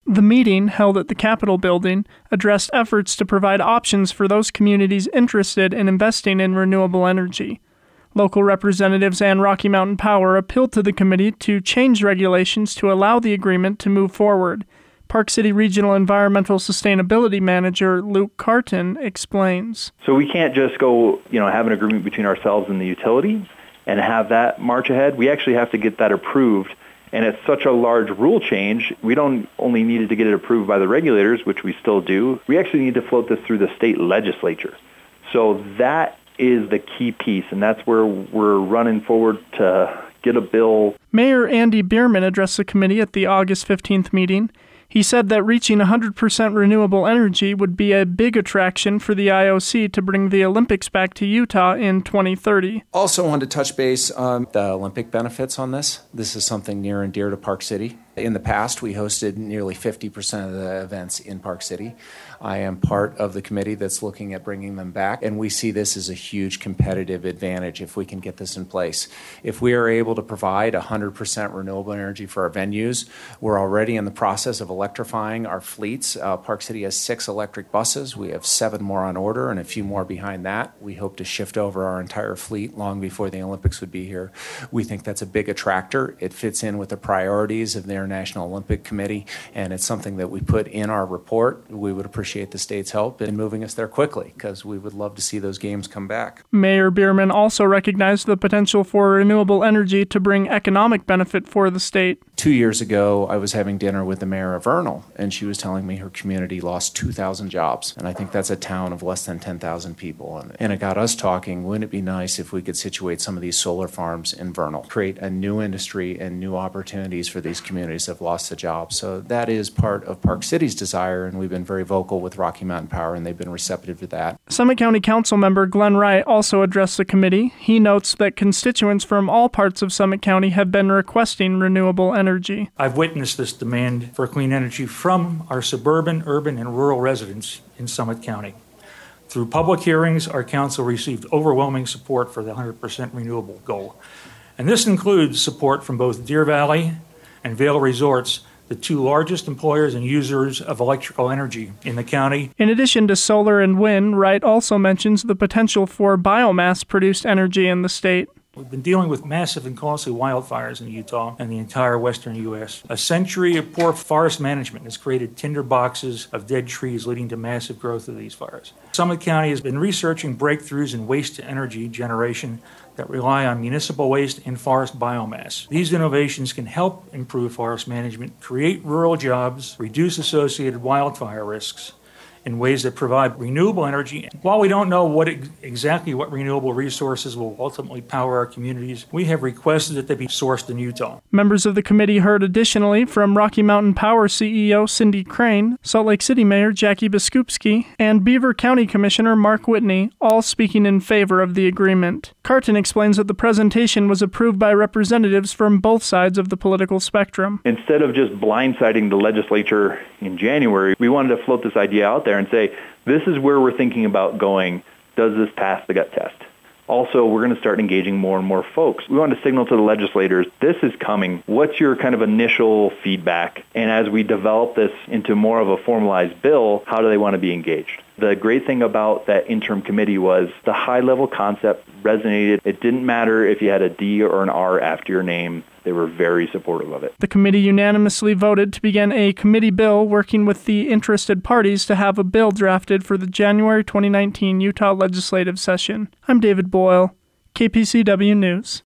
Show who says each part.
Speaker 1: The meeting, held at the Capitol building, addressed efforts to provide options for those communities interested in investing in renewable energy. Local representatives and Rocky Mountain Power appealed to the committee to change regulations to allow the agreement to move forward. Park City Regional Environmental Sustainability Manager Luke Carton explains.
Speaker 2: So we can't just go, have an agreement between ourselves and the utility and have that march ahead. We actually have to get that approved. And it's such a large rule change, we don't only need to get it approved by the regulators, which we still do. We actually need to float this through the state legislature. So that is the key piece, and that's where we're running forward to get a bill.
Speaker 1: Mayor Andy Bierman addressed the committee at the August 15th meeting. He said that reaching 100% renewable energy would be a big attraction for the IOC to bring the Olympics back to Utah in 2030.
Speaker 3: Also wanted to touch base on the Olympic benefits on this. This is something near and dear to Park City. In the past, we hosted nearly 50% of the events in Park City. I am part of the committee that's looking at bringing them back, and we see this as a huge competitive advantage if we can get this in place. If we are able to provide 100% renewable energy for our venues, we're already in the process of electrifying our fleets. Park City has 6 electric buses. We have 7 more on order and a few more behind that. We hope to shift over our entire fleet long before the Olympics would be here. We think that's a big attractor. It fits in with the priorities of the International Olympic Committee, and it's something that we put in our report. We would appreciate the state's help in moving us there quickly because we would love to see those games come back.
Speaker 1: Mayor Bierman also recognized the potential for renewable energy to bring economic benefit for the state.
Speaker 3: 2 years ago, I was having dinner with the mayor of Vernal, and she was telling me her community lost 2,000 jobs. And I think that's a town of less than 10,000 people. And it got us talking, wouldn't it be nice if we could situate some of these solar farms in Vernal, create a new industry and new opportunities for these communities that have lost the jobs. So that is part of Park City's desire, and we've been very vocal with Rocky Mountain Power, and they've been receptive to that.
Speaker 1: Summit County Council member Glenn Wright also addressed the committee. He notes that constituents from all parts of Summit County have been requesting renewable energy.
Speaker 4: I've witnessed this demand for clean energy from our suburban, urban, and rural residents in Summit County. Through public hearings, our council received overwhelming support for the 100% renewable goal. And this includes support from both Deer Valley and Vail Resorts, the 2 largest employers and users of electrical energy in the county.
Speaker 1: In addition to solar and wind, Wright also mentions the potential for biomass-produced energy in the state.
Speaker 4: We've been dealing with massive and costly wildfires in Utah and the entire western U.S. A century of poor forest management has created tinder boxes of dead trees, leading to massive growth of these fires. Summit County has been researching breakthroughs in waste-to-energy generation that rely on municipal waste and forest biomass. These innovations can help improve forest management, create rural jobs, reduce associated wildfire risks in ways that provide renewable energy. While we don't know exactly what renewable resources will ultimately power our communities, we have requested that they be sourced in Utah.
Speaker 1: Members of the committee heard additionally from Rocky Mountain Power CEO Cindy Crane, Salt Lake City Mayor Jackie Biskupski, and Beaver County Commissioner Mark Whitney, all speaking in favor of the agreement. Carton explains that the presentation was approved by representatives from both sides of the political spectrum.
Speaker 2: Instead of just blindsiding the legislature in January, we wanted to float this idea out there and say, this is where we're thinking about going. Does this pass the gut test? Also, we're going to start engaging more and more folks. We want to signal to the legislators, this is coming. What's your kind of initial feedback? And as we develop this into more of a formalized bill, how do they want to be engaged? The great thing about that interim committee was the high-level concept resonated. It didn't matter if you had a D or an R after your name. They were very supportive of it.
Speaker 1: The committee unanimously voted to begin a committee bill working with the interested parties to have a bill drafted for the January 2019 Utah legislative session. I'm David Boyle, KPCW News.